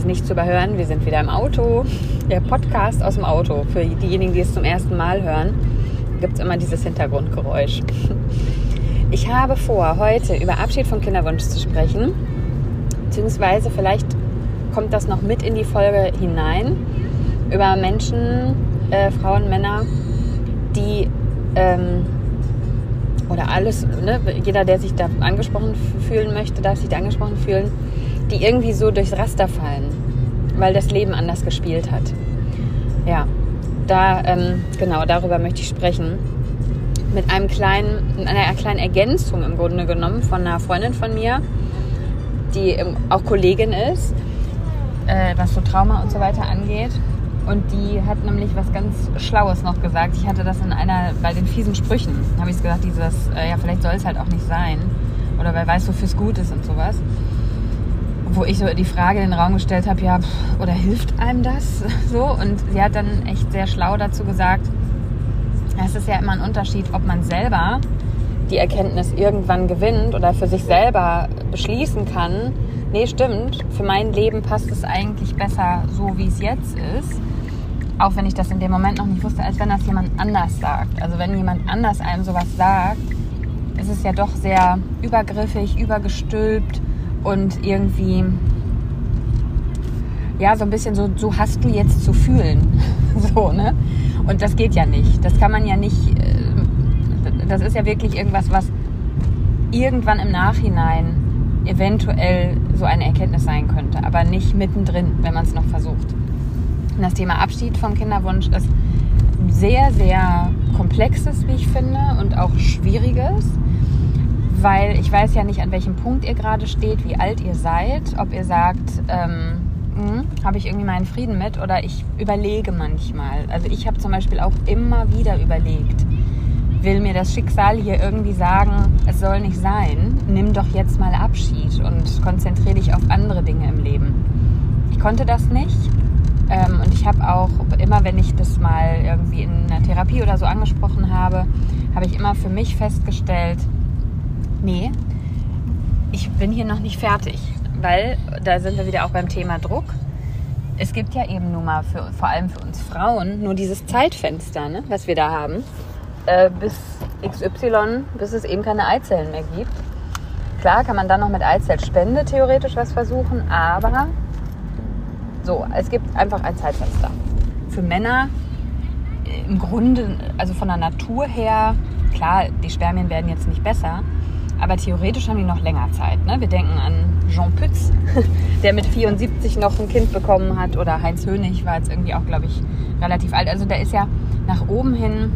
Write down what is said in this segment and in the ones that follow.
nicht zu überhören. Wir sind wieder im Auto. Der Podcast aus dem Auto. Für diejenigen, die es zum ersten Mal hören, gibt es immer dieses Hintergrundgeräusch. Ich habe vor, heute über Abschied vom Kinderwunsch zu sprechen. Beziehungsweise vielleicht kommt das noch mit in die Folge hinein. Über Menschen, Frauen, Männer, die oder alles, ne? Jeder, der sich da angesprochen fühlen möchte, darf sich da angesprochen fühlen, die irgendwie so durchs Raster fallen, weil das Leben anders gespielt hat. Ja, genau, darüber möchte ich sprechen. Mit einer kleinen Ergänzung im Grunde genommen von einer Freundin von mir, die auch Kollegin ist, was so Trauma und so weiter angeht. Und die hat nämlich was ganz Schlaues noch gesagt. Ich hatte das bei den fiesen Sprüchen, habe ich es gesagt, vielleicht soll es halt auch nicht sein. Oder wer weiß, wofür es gut ist und sowas. Wo ich so die Frage in den Raum gestellt habe, oder hilft einem das so? Und sie hat dann echt sehr schlau dazu gesagt, es ist ja immer ein Unterschied, ob man selber die Erkenntnis irgendwann gewinnt oder für sich selber beschließen kann, nee, stimmt, für mein Leben passt es eigentlich besser so, wie es jetzt ist. Auch wenn ich das in dem Moment noch nicht wusste, als wenn das jemand anders sagt. Also wenn jemand anders einem sowas sagt, ist es ja doch sehr übergriffig, übergestülpt und irgendwie, ja, so ein bisschen so hast du jetzt zu fühlen. So, ne? Und das geht ja nicht. Das kann man ja nicht, das ist ja wirklich irgendwas, was irgendwann im Nachhinein eventuell so eine Erkenntnis sein könnte, aber nicht mittendrin, wenn man es noch versucht. Und das Thema Abschied vom Kinderwunsch ist sehr, sehr komplexes, wie ich finde, und auch schwieriges, weil ich weiß ja nicht, an welchem Punkt ihr gerade steht, wie alt ihr seid, ob ihr sagt, habe ich irgendwie meinen Frieden mit, oder ich überlege manchmal. Also ich habe zum Beispiel auch immer wieder überlegt, will mir das Schicksal hier irgendwie sagen, es soll nicht sein, nimm doch jetzt mal Abschied und konzentriere dich auf andere Dinge im Leben. Ich konnte das nicht. Und ich habe auch immer, wenn ich das mal irgendwie in einer Therapie oder so angesprochen habe, habe ich immer für mich festgestellt, nee, ich bin hier noch nicht fertig. Weil, da sind wir wieder auch beim Thema Druck. Es gibt ja eben nun mal, vor allem für uns Frauen, nur dieses Zeitfenster, ne, was wir da haben, bis XY, bis es eben keine Eizellen mehr gibt. Klar kann man dann noch mit Eizellspende theoretisch was versuchen, aber so, es gibt einfach ein Zeitfenster. Für Männer im Grunde, also von der Natur her, klar, die Spermien werden jetzt nicht besser, aber theoretisch haben die noch länger Zeit. Ne? Wir denken an Jean Pütz, der mit 74 noch ein Kind bekommen hat, oder Heinz Hönig war jetzt irgendwie auch, glaube ich, relativ alt. Also da ist ja nach oben hin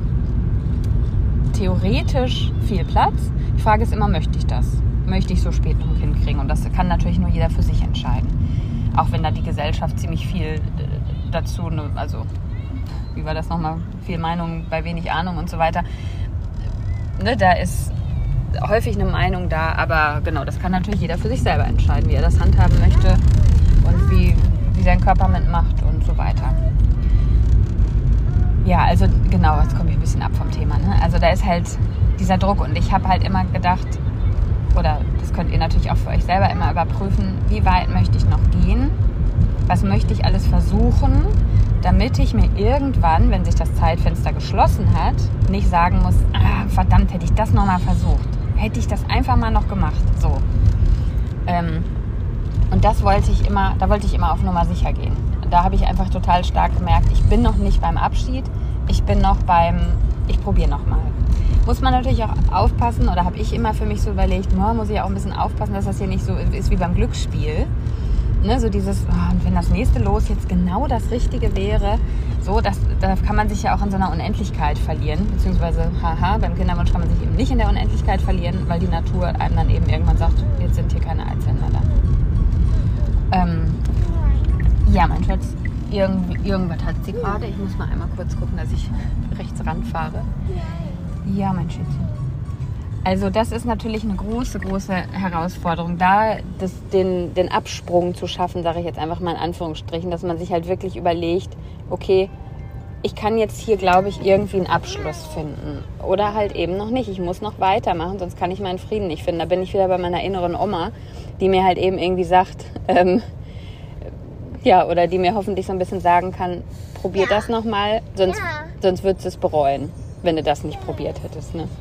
theoretisch viel Platz. Die Frage ist immer, möchte ich das? Möchte ich so spät noch ein Kind kriegen? Und das kann natürlich nur jeder für sich entscheiden. Auch wenn da die Gesellschaft ziemlich viel dazu, also wie war das nochmal, viel Meinung bei wenig Ahnung und so weiter. Ne, da ist häufig eine Meinung da, aber genau, das kann natürlich jeder für sich selber entscheiden, wie er das handhaben möchte und wie sein Körper mitmacht und so weiter. Ja, also genau, jetzt komme ich ein bisschen ab vom Thema. Ne? Also da ist halt dieser Druck, und ich habe halt immer gedacht, oder das könnt ihr natürlich auch für euch selber immer überprüfen, wie weit möchte ich noch gehen, was möchte ich alles versuchen, damit ich mir irgendwann, wenn sich das Zeitfenster geschlossen hat, nicht sagen muss, verdammt, hätte ich das nochmal versucht, hätte ich das einfach mal noch gemacht, so. Und da wollte ich immer auf Nummer sicher gehen. Da habe ich einfach total stark gemerkt, ich bin noch nicht beim Abschied, ich bin noch ich probiere nochmal. Muss man natürlich auch aufpassen, oder habe ich immer für mich so überlegt, muss ich auch ein bisschen aufpassen, dass das hier nicht so ist wie beim Glücksspiel. Ne, so dieses, und wenn das nächste Los jetzt genau das Richtige wäre, so, da kann man sich ja auch in so einer Unendlichkeit verlieren, beziehungsweise, beim Kinderwunsch kann man sich eben nicht in der Unendlichkeit verlieren, weil die Natur einem dann eben irgendwann sagt, jetzt sind hier keine Eizellen mehr da. Ja, mein Schatz, irgendwas hat sie gerade. Ich muss mal einmal kurz gucken, dass ich rechts ranfahre. Ja, mein Schätzchen. Also das ist natürlich eine große, große Herausforderung, da den Absprung zu schaffen, sage ich jetzt einfach mal in Anführungsstrichen, dass man sich halt wirklich überlegt, okay, ich kann jetzt hier, glaube ich, irgendwie einen Abschluss finden. Oder halt eben noch nicht. Ich muss noch weitermachen, sonst kann ich meinen Frieden nicht finden. Da bin ich wieder bei meiner inneren Oma, die mir halt eben irgendwie sagt, Ja, oder die mir hoffentlich so ein bisschen sagen kann, probier das nochmal, sonst würdest du es bereuen, wenn du das nicht probiert hättest. Ne?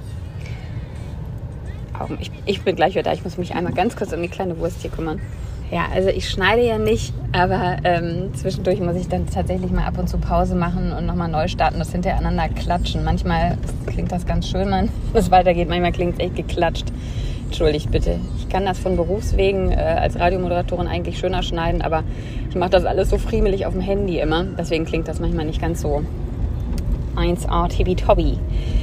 Ich bin gleich wieder da, ich muss mich einmal ganz kurz um die kleine Wurst hier kümmern. Ja, also ich schneide ja nicht, aber zwischendurch muss ich dann tatsächlich mal ab und zu Pause machen und nochmal neu starten, das hintereinander klatschen. Manchmal klingt das ganz schön, wenn es weitergeht, manchmal klingt es echt geklatscht. Entschuldigt bitte. Ich kann das von Berufswegen als Radiomoderatorin eigentlich schöner schneiden, aber ich mache das alles so friemelig auf dem Handy immer. Deswegen klingt das manchmal nicht ganz so 1A tibi-tobi.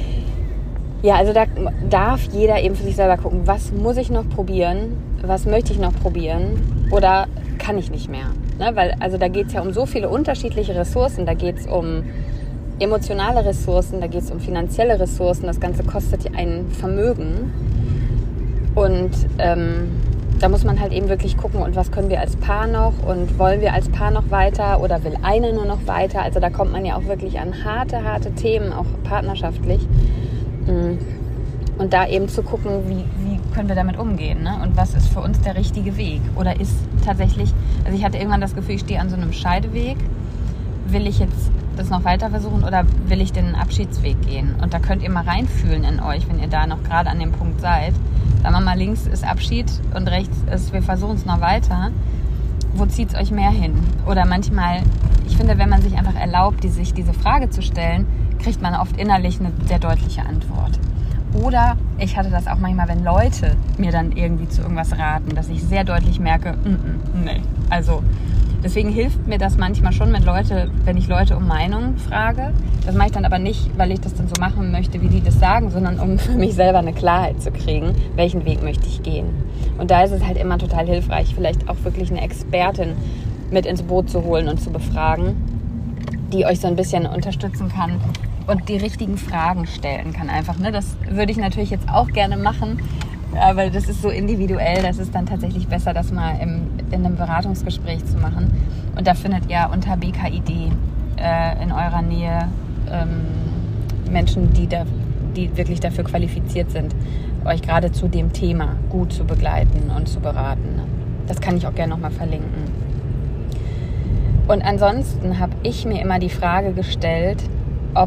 Ja, also da darf jeder eben für sich selber gucken, was muss ich noch probieren, was möchte ich noch probieren oder kann ich nicht mehr. Ne? Weil also da geht es ja um so viele unterschiedliche Ressourcen, da geht es um emotionale Ressourcen, da geht es um finanzielle Ressourcen, das Ganze kostet ja ein Vermögen. Und da muss man halt eben wirklich gucken, und was können wir als Paar noch und wollen wir als Paar noch weiter oder will einer nur noch weiter? Also da kommt man ja auch wirklich an harte Themen, auch partnerschaftlich. Und da eben zu gucken, wie können wir damit umgehen, ne? Und was ist für uns der richtige Weg? Oder ist tatsächlich, also ich hatte irgendwann das Gefühl, ich stehe an so einem Scheideweg. Will ich jetzt das noch weiter versuchen oder will ich den Abschiedsweg gehen? Und da könnt ihr mal reinfühlen in euch, wenn ihr da noch gerade an dem Punkt seid. Sagen wir mal, links ist Abschied und rechts ist, wir versuchen es noch weiter. Wo zieht es euch mehr hin? Oder manchmal, ich finde, wenn man sich einfach erlaubt, sich diese Frage zu stellen, kriegt man oft innerlich eine sehr deutliche Antwort. Oder ich hatte das auch manchmal, wenn Leute mir dann irgendwie zu irgendwas raten, dass ich sehr deutlich merke, nee. Also deswegen hilft mir das manchmal schon, wenn ich Leute um Meinung frage. Das mache ich dann aber nicht, weil ich das dann so machen möchte, wie die das sagen, sondern um für mich selber eine Klarheit zu kriegen, welchen Weg möchte ich gehen. Und da ist es halt immer total hilfreich, vielleicht auch wirklich eine Expertin mit ins Boot zu holen und zu befragen, die euch so ein bisschen unterstützen kann und die richtigen Fragen stellen kann einfach. Ne? Das würde ich natürlich jetzt auch gerne machen, aber das ist so individuell, das ist dann tatsächlich besser, das mal in einem Beratungsgespräch zu machen. Und da findet ihr unter BKID in eurer Nähe Menschen, die wirklich dafür qualifiziert sind, euch gerade zu dem Thema gut zu begleiten und zu beraten. Ne? Das kann ich auch gerne nochmal verlinken. Und ansonsten habe ich mir immer die Frage gestellt, ob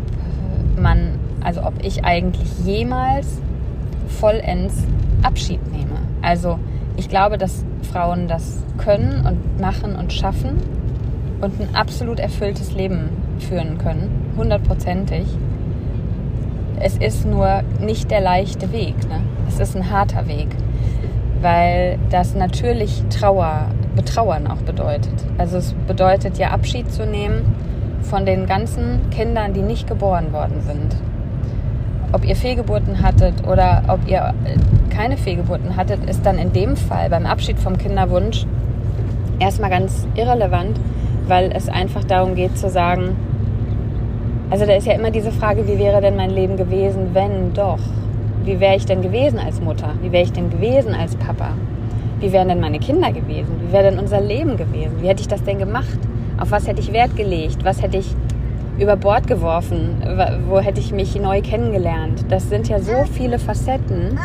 ich eigentlich jemals vollends Abschied nehme. Also ich glaube, dass Frauen das können und machen und schaffen und ein absolut erfülltes Leben führen können, 100%. Es ist nur nicht der leichte Weg, ne? Es ist ein harter Weg, weil das natürlich Betrauern auch bedeutet. Also es bedeutet ja, Abschied zu nehmen von den ganzen Kindern, die nicht geboren worden sind. Ob ihr Fehlgeburten hattet oder ob ihr keine Fehlgeburten hattet, ist dann in dem Fall beim Abschied vom Kinderwunsch erstmal ganz irrelevant, weil es einfach darum geht zu sagen, also da ist ja immer diese Frage, wie wäre denn mein Leben gewesen, wenn doch? Wie wäre ich denn gewesen als Mutter? Wie wäre ich denn gewesen als Papa? Wie wären denn meine Kinder gewesen? Wie wäre denn unser Leben gewesen? Wie hätte ich das denn gemacht? Auf was hätte ich Wert gelegt? Was hätte ich über Bord geworfen? Wo hätte ich mich neu kennengelernt? Das sind ja so viele Facetten.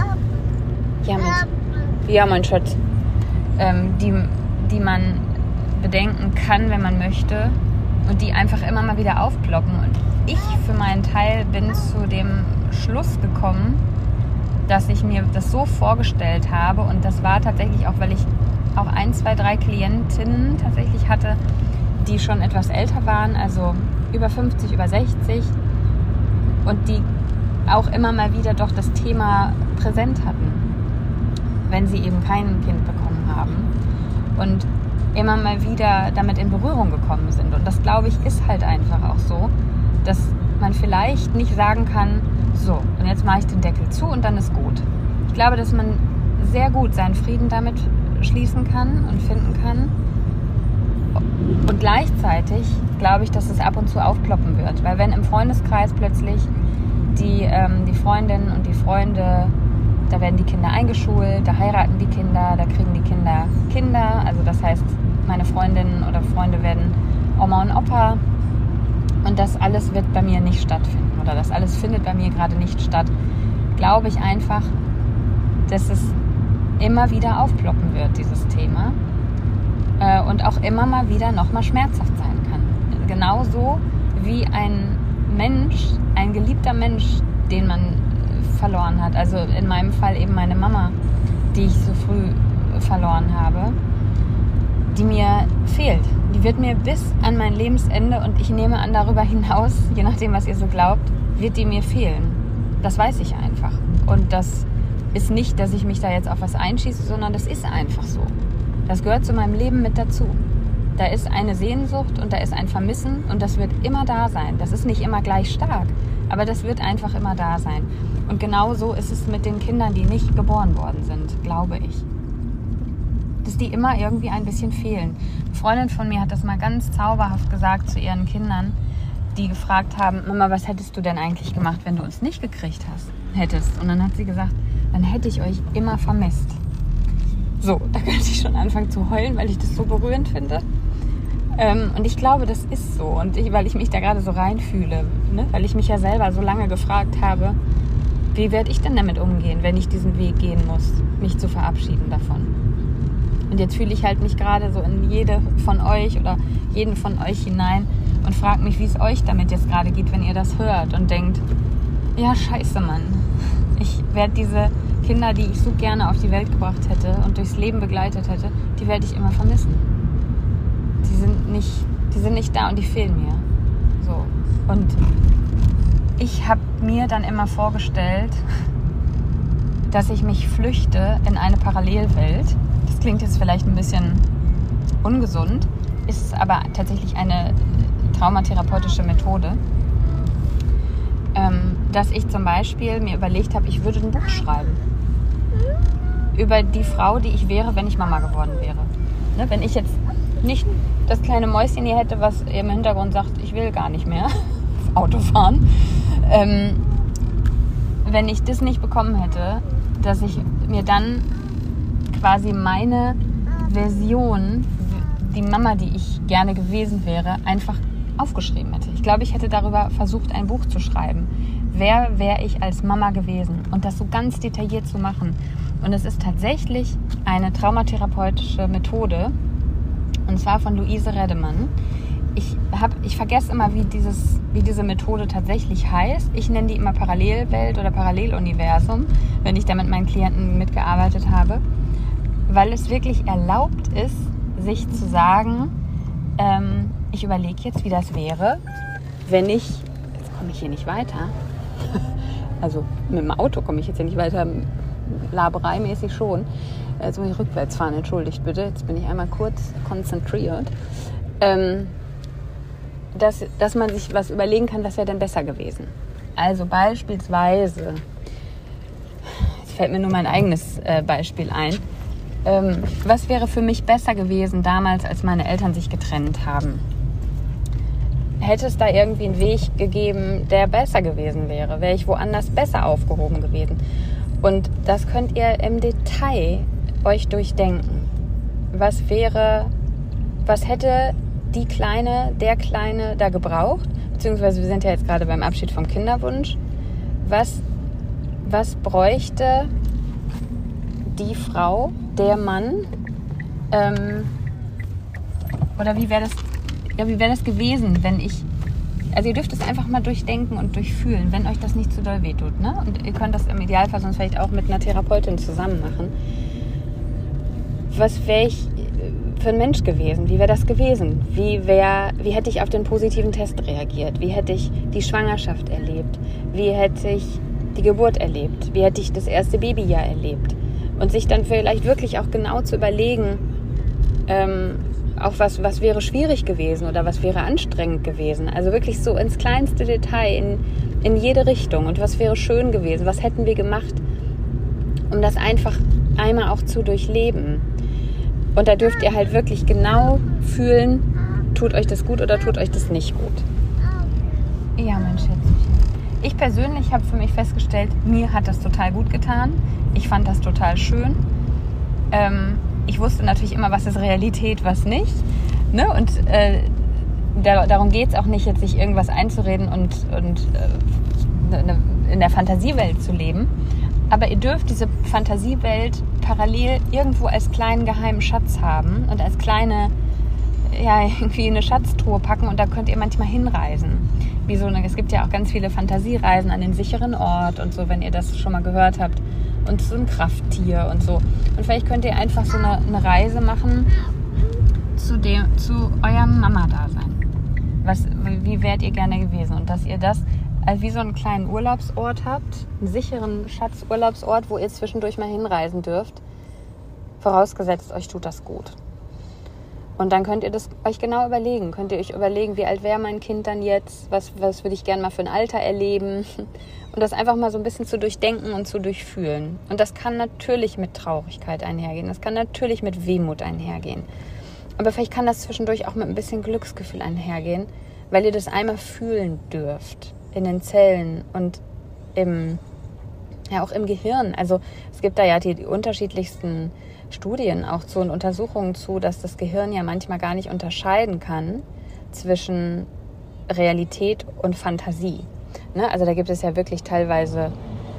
Ja, mein Schatz. Die man bedenken kann, wenn man möchte. Und die einfach immer mal wieder aufploppen. Und ich für meinen Teil bin zu dem Schluss gekommen, dass ich mir das so vorgestellt habe. Und das war tatsächlich auch, weil ich auch 1, 2, 3 Klientinnen tatsächlich hatte, die schon etwas älter waren, also über 50, über 60 und die auch immer mal wieder doch das Thema präsent hatten, wenn sie eben kein Kind bekommen haben und immer mal wieder damit in Berührung gekommen sind. Und das, glaube ich, ist halt einfach auch so, dass man vielleicht nicht sagen kann, so, und jetzt mache ich den Deckel zu und dann ist gut. Ich glaube, dass man sehr gut seinen Frieden damit schließen kann und finden kann. Und gleichzeitig glaube ich, dass es ab und zu aufploppen wird. Weil wenn im Freundeskreis plötzlich die Freundinnen und die Freunde, da werden die Kinder eingeschult, da heiraten die Kinder, da kriegen die Kinder. Also das heißt, meine Freundinnen oder Freunde werden Oma und Opa. Und das alles wird bei mir nicht stattfinden. Oder das alles findet bei mir gerade nicht statt. Glaube ich einfach, dass es immer wieder aufploppen wird, dieses Thema. und auch immer mal wieder nochmal schmerzhaft sein kann. Genauso wie ein Mensch, ein geliebter Mensch, den man verloren hat. Also in meinem Fall eben meine Mama, die ich so früh verloren habe, die mir fehlt. Die wird mir bis an mein Lebensende, und ich nehme an, darüber hinaus, je nachdem, was ihr so glaubt, wird die mir fehlen. Das weiß ich einfach. Und das ist nicht, dass ich mich da jetzt auf was einschieße, sondern das ist einfach so. Das gehört zu meinem Leben mit dazu. Da ist eine Sehnsucht und da ist ein Vermissen und das wird immer da sein. Das ist nicht immer gleich stark, aber das wird einfach immer da sein. Und genau so ist es mit den Kindern, die nicht geboren worden sind, glaube ich. Dass die immer irgendwie ein bisschen fehlen. Eine Freundin von mir hat das mal ganz zauberhaft gesagt zu ihren Kindern, die gefragt haben, Mama, was hättest du denn eigentlich gemacht, wenn du uns nicht gekriegt hättest? Und dann hat sie gesagt, dann hätte ich euch immer vermisst. So, da könnte ich schon anfangen zu heulen, weil ich das so berührend finde. Und ich glaube, das ist so. Und weil ich mich da gerade so reinfühle, ne? Weil ich mich ja selber so lange gefragt habe, wie werde ich denn damit umgehen, wenn ich diesen Weg gehen muss, mich zu verabschieden davon. Und jetzt fühle ich halt mich gerade so in jede von euch oder jeden von euch hinein und frage mich, wie es euch damit jetzt gerade geht, wenn ihr das hört und denkt, ja, scheiße, Mann. Ich werde diese Kinder, die ich so gerne auf die Welt gebracht hätte und durchs Leben begleitet hätte, die werde ich immer vermissen. Die sind nicht da und die fehlen mir. So. Und ich habe mir dann immer vorgestellt, dass ich mich flüchte in eine Parallelwelt. Das klingt jetzt vielleicht ein bisschen ungesund, ist aber tatsächlich eine traumatherapeutische Methode. Dass ich zum Beispiel mir überlegt habe, ich würde ein Buch schreiben über die Frau, die ich wäre, wenn ich Mama geworden wäre. Ne, wenn ich jetzt nicht das kleine Mäuschen hier hätte, was im Hintergrund sagt, ich will gar nicht mehr Auto fahren. Wenn ich das nicht bekommen hätte, dass ich mir dann quasi meine Version, die Mama, die ich gerne gewesen wäre, einfach aufgeschrieben hätte. Ich glaube, ich hätte darüber versucht, ein Buch zu schreiben. Wer wäre ich als Mama gewesen? Und das so ganz detailliert zu machen. Und es ist tatsächlich eine traumatherapeutische Methode, und zwar von Louise Redemann. Ich vergesse immer, wie diese Methode tatsächlich heißt. Ich nenne die immer Parallelwelt oder Paralleluniversum, wenn ich da mit meinen Klienten mitgearbeitet habe, weil es wirklich erlaubt ist, sich zu sagen, ich überlege jetzt, wie das wäre, wenn jetzt komme ich hier nicht weiter, also mit dem Auto komme ich jetzt hier nicht weiter, labereimäßig schon. Jetzt muss ich rückwärts fahren, entschuldigt bitte. Jetzt bin ich einmal kurz konzentriert. Dass man sich was überlegen kann, was wäre denn besser gewesen. Also beispielsweise, jetzt fällt mir nur mein eigenes Beispiel ein. Was wäre für mich besser gewesen damals, als meine Eltern sich getrennt haben? Hätte es da irgendwie einen Weg gegeben, der besser gewesen wäre? Wäre ich woanders besser aufgehoben gewesen? Und das könnt ihr im Detail euch durchdenken. Was hätte der Kleine da gebraucht? Beziehungsweise wir sind ja jetzt gerade beim Abschied vom Kinderwunsch. Was bräuchte die Frau, der Mann? Oder wie wäre das gewesen, wenn ich... Also ihr dürft es einfach mal durchdenken und durchfühlen, wenn euch das nicht zu doll wehtut. Ne? Und ihr könnt das im Idealfall sonst vielleicht auch mit einer Therapeutin zusammen machen. Was wäre ich für ein Mensch gewesen? Wie wäre das gewesen? Wie hätte ich auf den positiven Test reagiert? Wie hätte ich die Schwangerschaft erlebt? Wie hätte ich die Geburt erlebt? Wie hätte ich das erste Babyjahr erlebt? Und sich dann vielleicht wirklich auch genau zu überlegen, auch was wäre schwierig gewesen oder was wäre anstrengend gewesen. Also wirklich so ins kleinste Detail, in jede Richtung. Und was wäre schön gewesen? Was hätten wir gemacht, um das einfach einmal auch zu durchleben? Und da dürft ihr halt wirklich genau fühlen, tut euch das gut oder tut euch das nicht gut. Ja, mein Schätzchen. Ich persönlich habe für mich festgestellt, mir hat das total gut getan. Ich fand das total schön. Ich wusste natürlich immer, was ist Realität, was nicht. Ne? Und darum geht es auch nicht, jetzt sich irgendwas einzureden und in der Fantasiewelt zu leben. Aber ihr dürft diese Fantasiewelt parallel irgendwo als kleinen geheimen Schatz haben und als kleine, ja, irgendwie eine Schatztruhe packen und da könnt ihr manchmal hinreisen. Es gibt ja auch ganz viele Fantasiereisen an den sicheren Ort und so, wenn ihr das schon mal gehört habt. Und so ein Krafttier und so. Und vielleicht könnt ihr einfach so eine Reise machen zu eurem Mama-Dasein. Wie wärt ihr gerne gewesen? Und dass ihr das wie so einen kleinen Urlaubsort habt, einen sicheren Schatzurlaubsort, wo ihr zwischendurch mal hinreisen dürft. Vorausgesetzt, euch tut das gut. Und dann könnt ihr das euch genau überlegen. Könnt ihr euch überlegen, wie alt wäre mein Kind dann jetzt? Was würde ich gerne mal für ein Alter erleben? Und das einfach mal so ein bisschen zu durchdenken und zu durchfühlen. Und das kann natürlich mit Traurigkeit einhergehen. Das kann natürlich mit Wehmut einhergehen. Aber vielleicht kann das zwischendurch auch mit ein bisschen Glücksgefühl einhergehen, weil ihr das einmal fühlen dürft. In den Zellen und auch im Gehirn. Also es gibt da ja die unterschiedlichsten Studien auch zu und Untersuchungen zu, dass das Gehirn ja manchmal gar nicht unterscheiden kann zwischen Realität und Fantasie. Ne? Also da gibt es ja wirklich teilweise,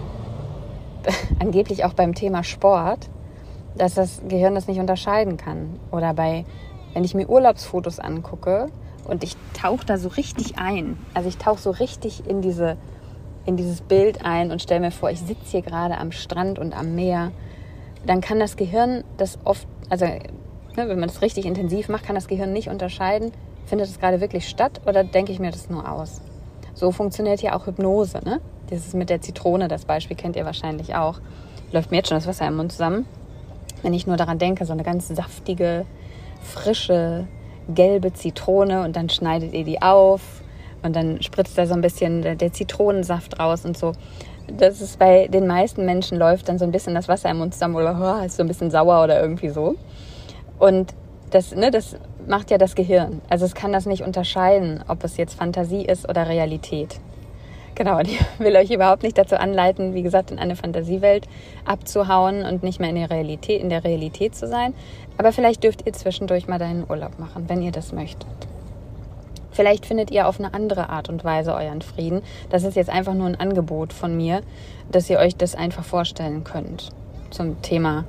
angeblich auch beim Thema Sport, dass das Gehirn das nicht unterscheiden kann. Oder wenn ich mir Urlaubsfotos angucke und ich tauche da so richtig ein, also ich tauche so richtig in dieses Bild ein und stelle mir vor, ich sitze hier gerade am Strand und am Meer, dann kann das Gehirn das oft, also wenn man das richtig intensiv macht, kann das Gehirn nicht unterscheiden, findet es gerade wirklich statt oder denke ich mir das nur aus. So funktioniert ja auch Hypnose, ne? Dieses mit der Zitrone, das Beispiel kennt ihr wahrscheinlich auch. Läuft mir jetzt schon das Wasser im Mund zusammen. Wenn ich nur daran denke, so eine ganz saftige, frische, gelbe Zitrone und dann schneidet ihr die auf und dann spritzt da so ein bisschen der Zitronensaft raus und so. Das ist bei den meisten Menschen läuft dann so ein bisschen das Wasser im Mund zusammen oder ist so ein bisschen sauer oder irgendwie so. Und das macht ja das Gehirn. Also es kann das nicht unterscheiden, ob es jetzt Fantasie ist oder Realität. Genau, und ich will euch überhaupt nicht dazu anleiten, wie gesagt, in eine Fantasiewelt abzuhauen und nicht mehr in der Realität zu sein. Aber vielleicht dürft ihr zwischendurch mal einen Urlaub machen, wenn ihr das möchtet. Vielleicht findet ihr auf eine andere Art und Weise euren Frieden. Das ist jetzt einfach nur ein Angebot von mir, dass ihr euch das einfach vorstellen könnt. Zum Thema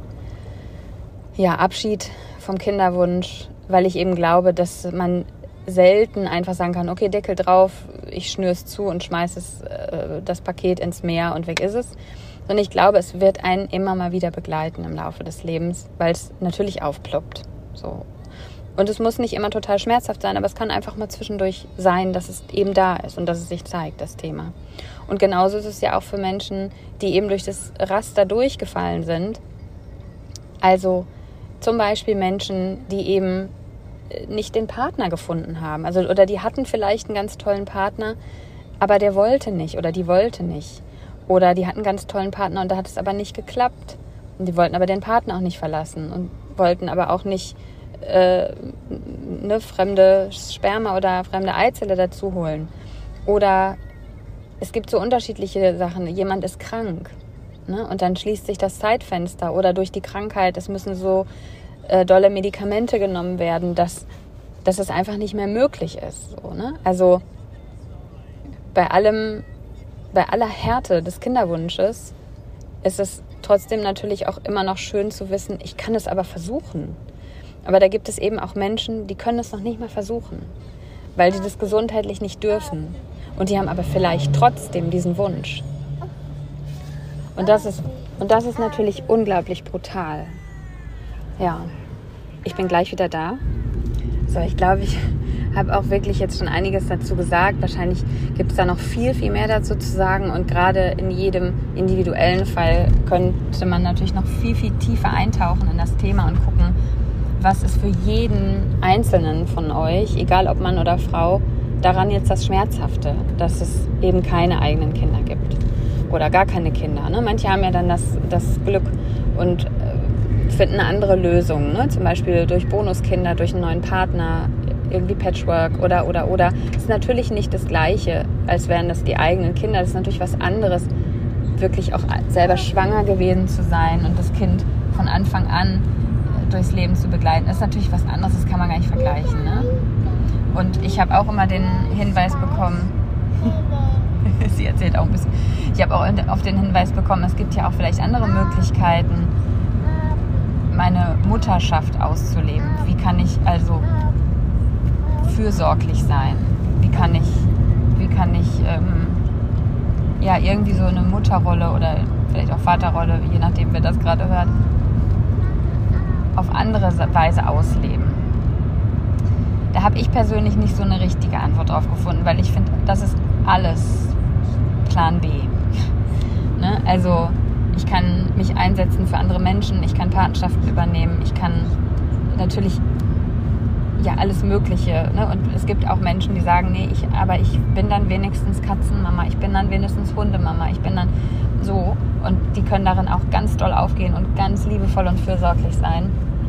Abschied vom Kinderwunsch, weil ich eben glaube, dass man selten einfach sagen kann, okay, Deckel drauf, ich schnüre es zu und schmeiße das Paket ins Meer und weg ist es. Sondern ich glaube, es wird einen immer mal wieder begleiten im Laufe des Lebens, weil es natürlich aufploppt. So. Und es muss nicht immer total schmerzhaft sein, aber es kann einfach mal zwischendurch sein, dass es eben da ist und dass es sich zeigt, das Thema. Und genauso ist es ja auch für Menschen, die eben durch das Raster durchgefallen sind. Also zum Beispiel Menschen, die eben nicht den Partner gefunden haben. Also, oder die hatten vielleicht einen ganz tollen Partner, aber der wollte nicht oder die wollte nicht. Oder die hatten einen ganz tollen Partner und da hat es aber nicht geklappt. Und die wollten aber den Partner auch nicht verlassen und wollten aber auch nicht eine fremde Sperma oder fremde Eizelle dazu holen. Oder es gibt so unterschiedliche Sachen. Jemand ist krank, ne? Und dann schließt sich das Zeitfenster. Oder durch die Krankheit, es müssen so dolle Medikamente genommen werden, dass es einfach nicht mehr möglich ist. So, ne? Also bei aller Härte des Kinderwunsches ist es trotzdem natürlich auch immer noch schön zu wissen, ich kann es aber versuchen. Aber da gibt es eben auch Menschen, die können es noch nicht mal versuchen, weil die das gesundheitlich nicht dürfen. Und die haben aber vielleicht trotzdem diesen Wunsch. Und das ist natürlich unglaublich brutal. Ja, ich bin gleich wieder da. So, ich glaube, ich habe auch wirklich jetzt schon einiges dazu gesagt. Wahrscheinlich gibt es da noch viel, viel mehr dazu zu sagen. Und gerade in jedem individuellen Fall könnte man natürlich noch viel, viel tiefer eintauchen in das Thema und gucken, was ist für jeden Einzelnen von euch, egal ob Mann oder Frau, daran jetzt das Schmerzhafte, dass es eben keine eigenen Kinder gibt oder gar keine Kinder. Ne? Manche haben ja dann das Glück und finden eine andere Lösung, ne? Zum Beispiel durch Bonuskinder, durch einen neuen Partner, irgendwie Patchwork oder. Das ist natürlich nicht das Gleiche, als wären das die eigenen Kinder. Das ist natürlich was anderes, wirklich auch selber schwanger gewesen zu sein und das Kind von Anfang an durchs Leben zu begleiten. Das ist natürlich was anderes, das kann man gar nicht vergleichen. Ne? Und ich habe auch immer den Hinweis bekommen, Sie erzählt auch ein bisschen. Ich habe auch auf den Hinweis bekommen, es gibt ja auch vielleicht andere Möglichkeiten, meine Mutterschaft auszuleben. Wie kann ich also fürsorglich sein? Wie kann ich ja irgendwie so eine Mutterrolle oder vielleicht auch Vaterrolle, je nachdem wer das gerade hört, auf andere Weise ausleben? Da habe ich persönlich nicht so eine richtige Antwort drauf gefunden, weil ich finde, das ist alles Plan B. Ne? Also ich kann mich einsetzen für andere Menschen, ich kann Patenschaften übernehmen, ich kann natürlich ja alles Mögliche. Ne? Und es gibt auch Menschen, die sagen, nee, aber ich bin dann wenigstens Katzenmama, ich bin dann wenigstens Hundemama, ich bin dann so. Und die können darin auch ganz doll aufgehen und ganz liebevoll und fürsorglich sein.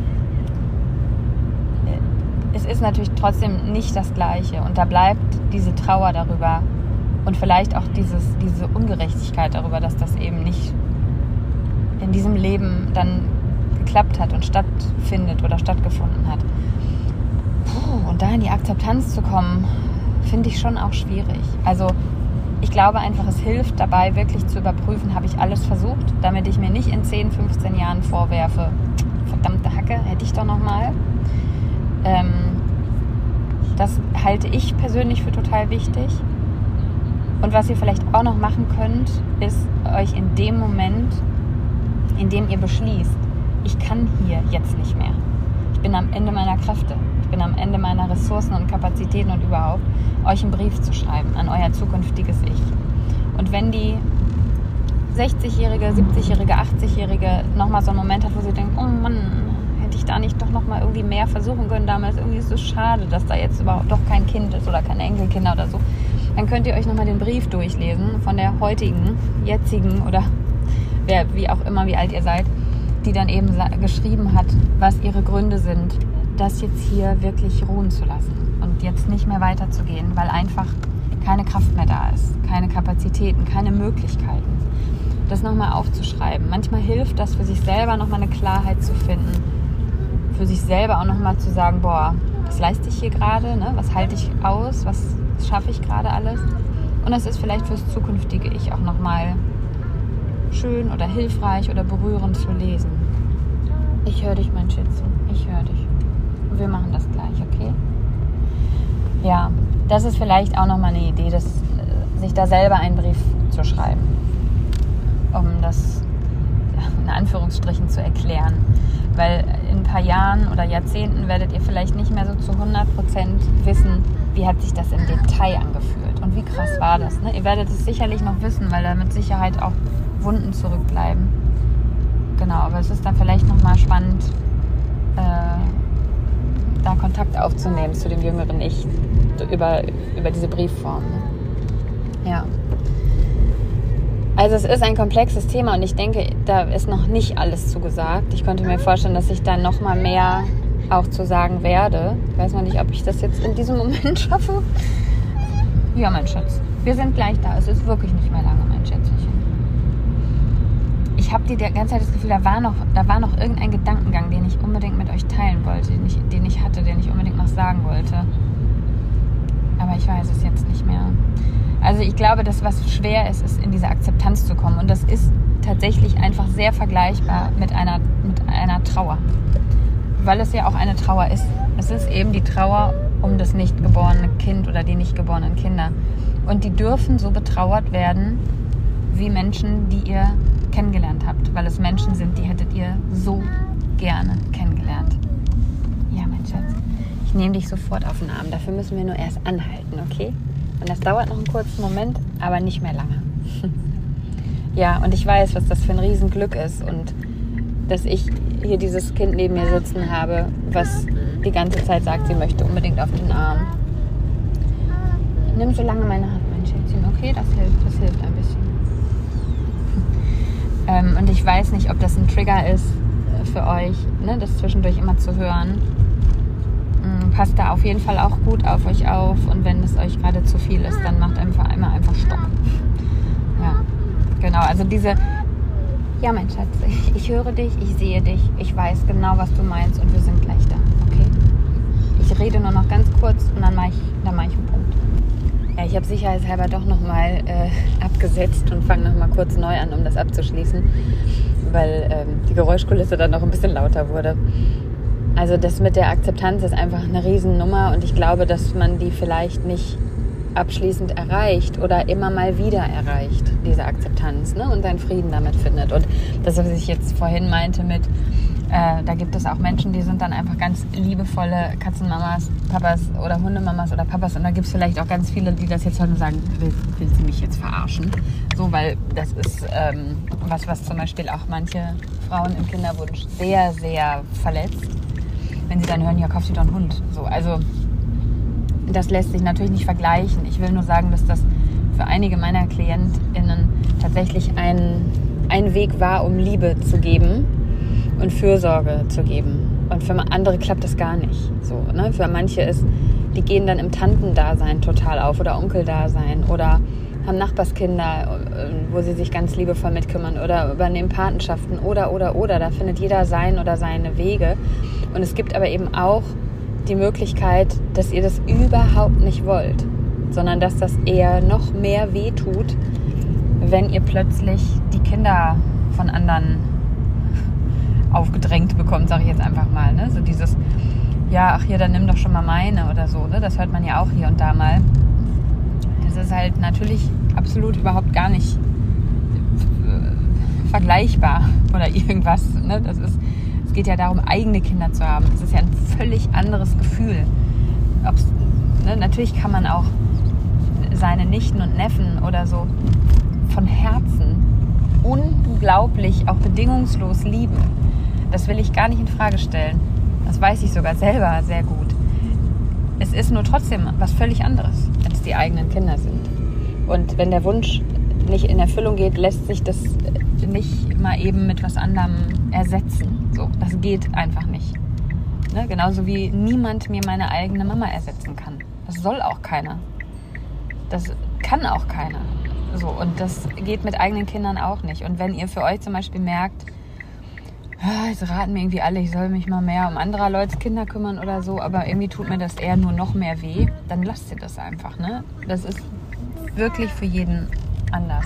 Es ist natürlich trotzdem nicht das Gleiche. Und da bleibt diese Trauer darüber und vielleicht auch diese Ungerechtigkeit darüber, dass das eben nicht in diesem Leben dann geklappt hat und stattfindet oder stattgefunden hat. Und da in die Akzeptanz zu kommen, finde ich schon auch schwierig. Also ich glaube einfach, es hilft dabei, wirklich zu überprüfen, habe ich alles versucht, damit ich mir nicht in 10, 15 Jahren vorwerfe, verdammte Hacke, hätte ich doch noch mal. Das halte ich persönlich für total wichtig. Und was ihr vielleicht auch noch machen könnt, ist euch in dem Moment, in dem ihr beschließt, ich kann hier jetzt nicht mehr. Ich bin am Ende meiner Kräfte. Ich bin am Ende meiner Ressourcen und Kapazitäten und überhaupt, euch einen Brief zu schreiben an euer zukünftiges Ich. Und wenn die 60-Jährige, 70-Jährige, 80-Jährige nochmal so einen Moment hat, wo sie denkt, oh Mann, hätte ich da nicht doch nochmal irgendwie mehr versuchen können damals, irgendwie ist es schade, dass da jetzt überhaupt doch kein Kind ist oder keine Enkelkinder oder so, dann könnt ihr euch nochmal den Brief durchlesen von der heutigen, jetzigen oder wie auch immer, wie alt ihr seid, die dann eben geschrieben hat, was ihre Gründe sind, das jetzt hier wirklich ruhen zu lassen und jetzt nicht mehr weiterzugehen, weil einfach keine Kraft mehr da ist, keine Kapazitäten, keine Möglichkeiten. Das nochmal aufzuschreiben. Manchmal hilft das für sich selber nochmal eine Klarheit zu finden, für sich selber auch nochmal zu sagen, boah, was leiste ich hier gerade, ne? Was halte ich aus, was schaffe ich gerade alles? Und das ist vielleicht fürs zukünftige Ich auch nochmal schön oder hilfreich oder berührend zu lesen. Ich höre dich, mein Schätzchen, ich höre dich. Und wir machen das gleich, okay? Ja, das ist vielleicht auch nochmal eine Idee, sich da selber einen Brief zu schreiben, um das in Anführungsstrichen zu erklären. Weil in ein paar Jahren oder Jahrzehnten werdet ihr vielleicht nicht mehr so zu 100% wissen, wie hat sich das im Detail angefühlt und wie krass war das. Ne? Ihr werdet es sicherlich noch wissen, weil da mit Sicherheit auch Wunden zurückbleiben. Genau, aber es ist dann vielleicht nochmal spannend, da Kontakt aufzunehmen zu dem jüngeren Ich über diese Briefform. Ne? Ja. Also es ist ein komplexes Thema und ich denke, da ist noch nicht alles zugesagt. Ich könnte mir vorstellen, dass ich da noch mal mehr auch zu sagen werde. Ich weiß noch nicht, ob ich das jetzt in diesem Moment schaffe. Ja, mein Schatz, wir sind gleich da. Es ist wirklich nicht mehr lange, mein Schätzchen. Ich habe die ganze Zeit das Gefühl, da war noch irgendein Gedankengang, den ich unbedingt mit euch teilen wollte, den ich hatte, den ich unbedingt noch sagen wollte. Aber ich weiß es jetzt nicht mehr. Also ich glaube, dass was schwer ist, ist in diese Akzeptanz zu kommen. Und das ist tatsächlich einfach sehr vergleichbar mit einer Trauer. Weil es ja auch eine Trauer ist. Es ist eben die Trauer um das nicht geborene Kind oder die nicht geborenen Kinder. Und die dürfen so betrauert werden wie Menschen, die ihr kennengelernt habt. Weil es Menschen sind, die hättet ihr so gerne kennengelernt. Ja, mein Schatz. Ich nehme dich sofort auf den Arm. Dafür müssen wir nur erst anhalten, okay? Und das dauert noch einen kurzen Moment, aber nicht mehr lange. Ja, und ich weiß, was das für ein Riesenglück ist und dass ich hier dieses Kind neben mir sitzen habe, was die ganze Zeit sagt, sie möchte unbedingt auf den Arm. Nimm so lange meine Hand, mein Schätzchen, okay? Das hilft ein bisschen. Und ich weiß nicht, ob das ein Trigger ist für euch, ne, das zwischendurch immer zu hören. Passt da auf jeden Fall auch gut auf euch auf und wenn es euch gerade zu viel ist, dann macht einfach Stopp. Ja, genau, also ja mein Schatz, ich höre dich, ich sehe dich, ich weiß genau, was du meinst und wir sind gleich da, okay? Ich rede nur noch ganz kurz und dann mache ich einen Punkt. Ja, ich habe sicherheitshalber doch nochmal abgesetzt und fange nochmal kurz neu an, um das abzuschließen, weil die Geräuschkulisse dann noch ein bisschen lauter wurde. Also das mit der Akzeptanz ist einfach eine Riesennummer und ich glaube, dass man die vielleicht nicht abschließend erreicht oder immer mal wieder erreicht, diese Akzeptanz, ne? Und seinen Frieden damit findet. Und das, was ich jetzt vorhin meinte mit, da gibt es auch Menschen, die sind dann einfach ganz liebevolle Katzenmamas, Papas oder Hundemamas oder Papas. Und da gibt es vielleicht auch ganz viele, die das jetzt hören und sagen, will sie mich jetzt verarschen? So, weil das ist was zum Beispiel auch manche Frauen im Kinderwunsch sehr, sehr verletzt, wenn sie dann hören, ja, kauf dir doch einen Hund. So, also das lässt sich natürlich nicht vergleichen. Ich will nur sagen, dass das für einige meiner KlientInnen tatsächlich ein Weg war, um Liebe zu geben und Fürsorge zu geben. Und für andere klappt das gar nicht. So, ne? Für manche ist, die gehen dann im Tantendasein total auf oder Onkeldasein oder haben Nachbarskinder, wo sie sich ganz liebevoll mitkümmern oder übernehmen Patenschaften oder. Da findet jeder sein oder seine Wege. Und es gibt aber eben auch die Möglichkeit, dass ihr das überhaupt nicht wollt, sondern dass das eher noch mehr wehtut, wenn ihr plötzlich die Kinder von anderen aufgedrängt bekommt, sage ich jetzt einfach mal. Ne? So dieses, ja, ach hier, dann nimm doch schon mal meine oder so. Ne? Das hört man ja auch hier und da mal. Das ist halt natürlich absolut überhaupt gar nicht vergleichbar oder irgendwas. Ne? Es geht ja darum, eigene Kinder zu haben. Das ist ja ein völlig anderes Gefühl. Natürlich kann man auch seine Nichten und Neffen oder so von Herzen unglaublich, auch bedingungslos lieben. Das will ich gar nicht in Frage stellen. Das weiß ich sogar selber sehr gut. Es ist nur trotzdem was völlig anderes, wenn es die eigenen Kinder sind. Und wenn der Wunsch nicht in Erfüllung geht, lässt sich das nicht mal eben mit was anderem ersetzen. So, das geht einfach nicht. Ne? Genauso wie niemand mir meine eigene Mama ersetzen kann. Das soll auch keiner. Das kann auch keiner. So, und das geht mit eigenen Kindern auch nicht. Und wenn ihr für euch zum Beispiel merkt, jetzt raten mir irgendwie alle, ich soll mich mal mehr um anderer Leute Kinder kümmern oder so, aber irgendwie tut mir das eher nur noch mehr weh, dann lasst ihr das einfach. Ne? Das ist wirklich für jeden anders.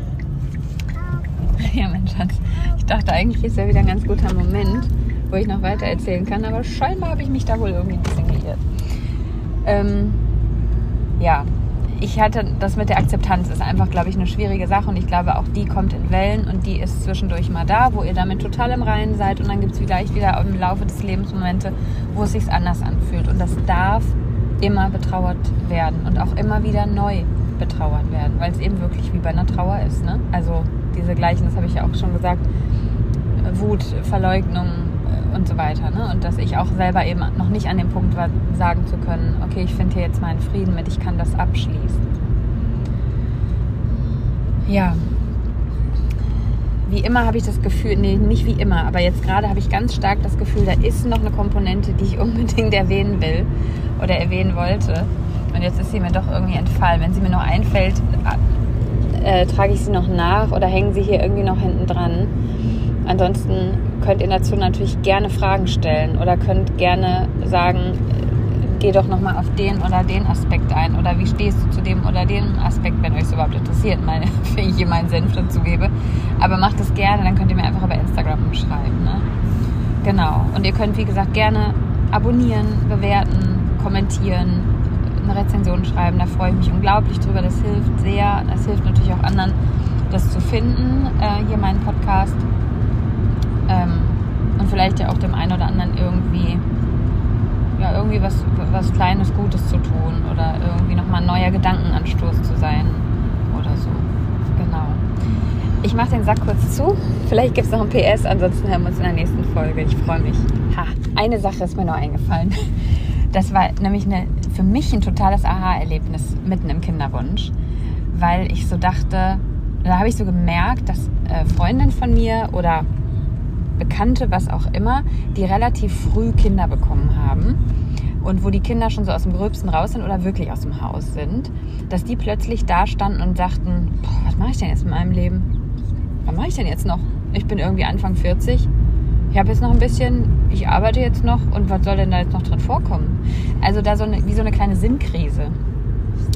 Ja, mein Schatz, ich dachte eigentlich, ist ja wieder ein ganz guter Moment, wo ich noch weiter erzählen kann, aber scheinbar habe ich mich da wohl irgendwie ein bisschen geirrt. Ja, ich hatte das mit der Akzeptanz, ist einfach, glaube ich, eine schwierige Sache und ich glaube, auch die kommt in Wellen und die ist zwischendurch mal da, wo ihr damit total im Reinen seid und dann gibt es vielleicht wieder im Laufe des Lebens Momente, wo es sich anders anfühlt und das darf immer betrauert werden und auch immer wieder neu betrauert werden, weil es eben wirklich wie bei einer Trauer ist. Ne? Also diese gleichen, das habe ich ja auch schon gesagt, Wut, Verleugnung und so weiter. Ne? Und dass ich auch selber eben noch nicht an dem Punkt war, sagen zu können, okay, ich finde hier jetzt meinen Frieden mit, ich kann das abschließen. Ja. Wie immer habe ich das Gefühl, nee, nicht wie immer, aber jetzt gerade habe ich ganz stark das Gefühl, da ist noch eine Komponente, die ich unbedingt erwähnen will oder erwähnen wollte. Und jetzt ist sie mir doch irgendwie entfallen. Wenn sie mir noch einfällt, trage ich sie noch nach oder hängen sie hier irgendwie noch hinten dran. Ansonsten könnt ihr dazu natürlich gerne Fragen stellen oder könnt gerne sagen, geh doch nochmal auf den oder den Aspekt ein oder wie stehst du zu dem oder dem Aspekt, wenn euch es überhaupt interessiert, wenn ich hier meinen Senf dazu gebe. Aber macht es gerne, dann könnt ihr mir einfach über Instagram schreiben. Ne? Genau. Und ihr könnt, wie gesagt, gerne abonnieren, bewerten, kommentieren, eine Rezension schreiben. Da freue ich mich unglaublich drüber. Das hilft sehr. Das hilft natürlich auch anderen, das zu finden, hier meinen Podcast. Und vielleicht ja auch dem einen oder anderen irgendwie was Kleines, Gutes zu tun oder irgendwie nochmal ein neuer Gedankenanstoß zu sein oder so. Genau. Ich mache den Sack kurz zu. Vielleicht gibt es noch ein PS, ansonsten hören wir uns in der nächsten Folge. Ich freue mich. Eine Sache ist mir noch eingefallen. Das war nämlich für mich ein totales Aha-Erlebnis mitten im Kinderwunsch, weil ich so dachte, da habe ich so gemerkt, dass Freundinnen von mir oder Bekannte, was auch immer, die relativ früh Kinder bekommen haben und wo die Kinder schon so aus dem Gröbsten raus sind oder wirklich aus dem Haus sind, dass die plötzlich da standen und sagten, was mache ich denn jetzt mit meinem Leben? Was mache ich denn jetzt noch? Ich bin irgendwie Anfang 40, ich habe jetzt noch ein bisschen, ich arbeite jetzt noch und was soll denn da jetzt noch drin vorkommen? Also da wie so eine kleine Sinnkrise.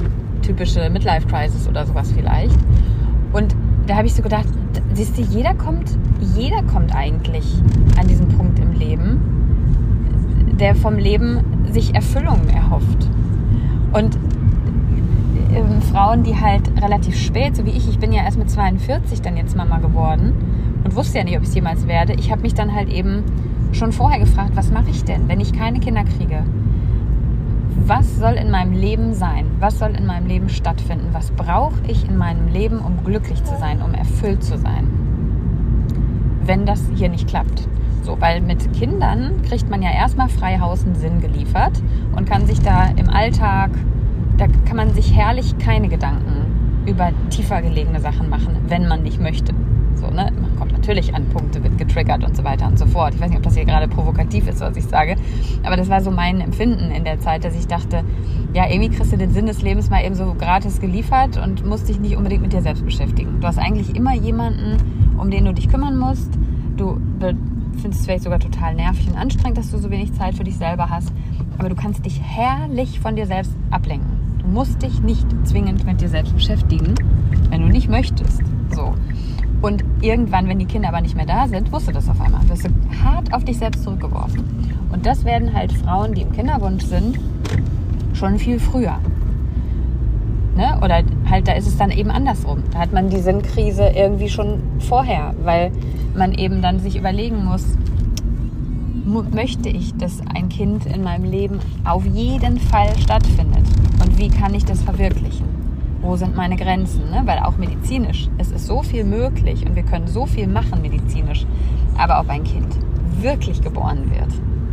typische Midlife-Crisis oder sowas vielleicht. Und da habe ich so gedacht, siehst du, jeder kommt eigentlich an diesen Punkt im Leben, der vom Leben sich Erfüllung erhofft. Und Frauen, die halt relativ spät, so wie ich bin ja erst mit 42 dann jetzt Mama geworden und wusste ja nicht, ob ich es jemals werde. Ich habe mich dann halt eben schon vorher gefragt, was mache ich denn, wenn ich keine Kinder kriege? Was soll in meinem Leben sein? Was soll in meinem Leben stattfinden? Was brauche ich in meinem Leben, um glücklich zu sein, um erfüllt zu sein? Wenn das hier nicht klappt. So, weil mit Kindern kriegt man ja erstmal frei Haus einen Sinn geliefert und kann sich da im Alltag, da kann man sich herrlich keine Gedanken über tiefer gelegene Sachen machen, wenn man nicht möchte. So, ne? Man kommt natürlich an Punkte, wird getriggert und so weiter und so fort. Ich weiß nicht, ob das hier gerade provokativ ist, was ich sage, aber das war so mein Empfinden in der Zeit, dass ich dachte, ja, irgendwie kriegst du den Sinn des Lebens mal eben so gratis geliefert und musst dich nicht unbedingt mit dir selbst beschäftigen. Du hast eigentlich immer jemanden, um den du dich kümmern musst. Du findest es vielleicht sogar total nervig und anstrengend, dass du so wenig Zeit für dich selber hast, aber du kannst dich herrlich von dir selbst ablenken. Du musst dich nicht zwingend mit dir selbst beschäftigen, wenn du nicht möchtest. So. Und irgendwann, wenn die Kinder aber nicht mehr da sind, wirst du das auf einmal. Wirst du hart auf dich selbst zurückgeworfen. Und das werden halt Frauen, die im Kinderwunsch sind, schon viel früher. Ne? Oder halt, da ist es dann eben andersrum. Da hat man die Sinnkrise irgendwie schon vorher, weil man eben dann sich überlegen muss, möchte ich, dass ein Kind in meinem Leben auf jeden Fall stattfindet? Und wie kann ich das verwirklichen? Wo sind meine Grenzen? Ne? Weil auch medizinisch, es ist so viel möglich und wir können so viel machen medizinisch. Aber ob ein Kind wirklich geboren wird,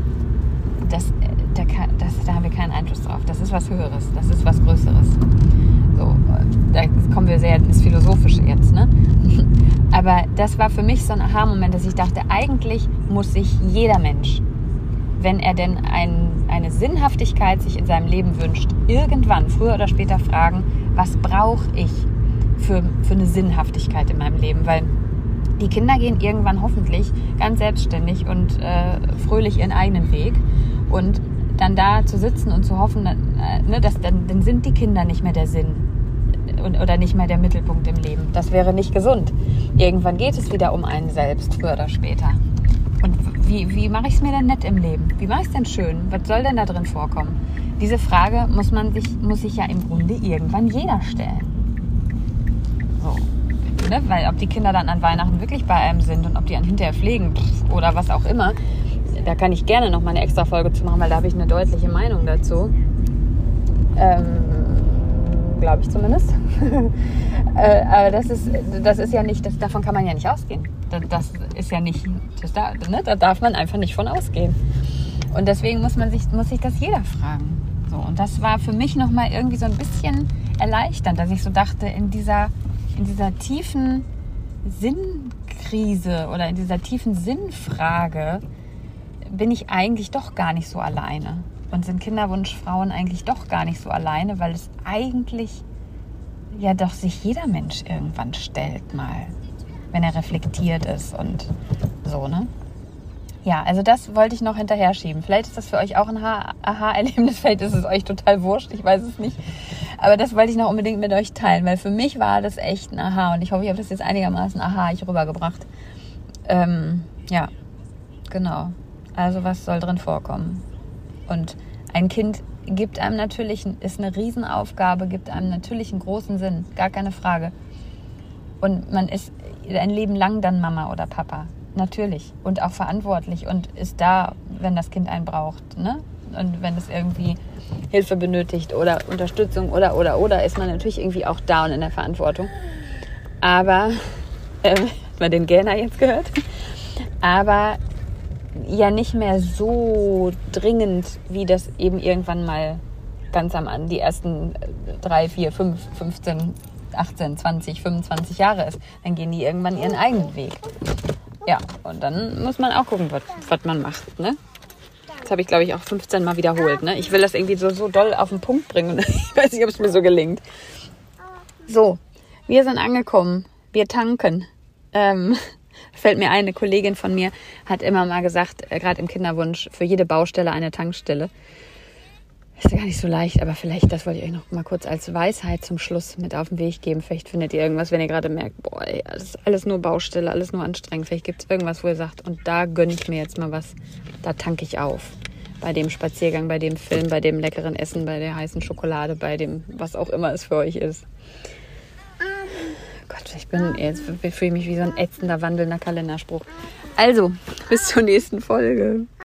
da haben wir keinen Einfluss drauf. Das ist was Höheres, das ist was Größeres. So, da kommen wir sehr ins Philosophische jetzt. Ne? Aber das war für mich so ein Aha-Moment, dass ich dachte, eigentlich muss sich jeder Mensch, wenn er denn eine Sinnhaftigkeit sich in seinem Leben wünscht, irgendwann, früher oder später fragen, was brauche ich für eine Sinnhaftigkeit in meinem Leben? Weil die Kinder gehen irgendwann hoffentlich ganz selbstständig und fröhlich ihren eigenen Weg. Und dann da zu sitzen und zu hoffen, dann sind die Kinder nicht mehr der Sinn oder nicht mehr der Mittelpunkt im Leben. Das wäre nicht gesund. Irgendwann geht es wieder um einen selbst, früher oder später. Und wie mache ich es mir denn nett im Leben? Wie mache ich es denn schön? Was soll denn da drin vorkommen? Diese Frage muss sich ja im Grunde irgendwann jeder stellen. So. Ne? Weil ob die Kinder dann an Weihnachten wirklich bei einem sind und ob die einen hinterher pflegen oder was auch immer, da kann ich gerne noch mal eine extra Folge zu machen, weil da habe ich eine deutliche Meinung dazu. Glaube ich zumindest. Aber das ist ja nicht, davon kann man ja nicht ausgehen. Das ist ja nicht, da darf man einfach nicht von ausgehen. Und deswegen muss sich das jeder fragen. So, und das war für mich nochmal irgendwie so ein bisschen erleichternd, dass ich so dachte, in dieser tiefen Sinnkrise oder in dieser tiefen Sinnfrage bin ich eigentlich doch gar nicht so alleine. Und sind Kinderwunschfrauen eigentlich doch gar nicht so alleine, weil es eigentlich ja doch sich jeder Mensch irgendwann stellt mal, wenn er reflektiert ist und so, ne? Ja, also das wollte ich noch hinterher schieben. Vielleicht ist das für euch auch ein Aha-Erlebnis, vielleicht ist es euch total wurscht, ich weiß es nicht. Aber das wollte ich noch unbedingt mit euch teilen, weil für mich war das echt ein Aha und ich hoffe, ich habe das jetzt einigermaßen rübergebracht. Ja, genau. Also was soll drin vorkommen? Und ein Kind gibt einem natürlich, ist eine Riesenaufgabe, gibt einem natürlich einen großen Sinn, gar keine Frage. Und man ist ein Leben lang dann Mama oder Papa, natürlich. Und auch verantwortlich und ist da, wenn das Kind einen braucht. Ne? Und wenn es irgendwie Hilfe benötigt oder Unterstützung oder, ist man natürlich irgendwie auch da und in der Verantwortung. Aber, hat man den Gähner jetzt gehört? Aber ja nicht mehr so dringend, wie das eben irgendwann mal ganz am Anfang, die ersten 3, 4, 5, 15, 18, 20, 25 Jahre ist. Dann gehen die irgendwann ihren eigenen Weg. Ja, und dann muss man auch gucken, was man macht. Ne? Das habe ich, glaube ich, auch 15 Mal wiederholt. Ne? Ich will das irgendwie so doll auf den Punkt bringen. Ich weiß nicht, ob es mir so gelingt. So, wir sind angekommen. Wir tanken. Fällt mir ein, eine Kollegin von mir hat immer mal gesagt, gerade im Kinderwunsch, für jede Baustelle eine Tankstelle. Ist ja gar nicht so leicht, aber vielleicht, das wollte ich euch noch mal kurz als Weisheit zum Schluss mit auf den Weg geben. Vielleicht findet ihr irgendwas, wenn ihr gerade merkt, boah, ey, das ist alles nur Baustelle, alles nur anstrengend. Vielleicht gibt es irgendwas, wo ihr sagt, und da gönne ich mir jetzt mal was, da tanke ich auf. Bei dem Spaziergang, bei dem Film, bei dem leckeren Essen, bei der heißen Schokolade, bei dem, was auch immer es für euch ist. Gott, ich fühle mich wie so ein ätzender, wandelnder Kalenderspruch. Also, bis zur nächsten Folge.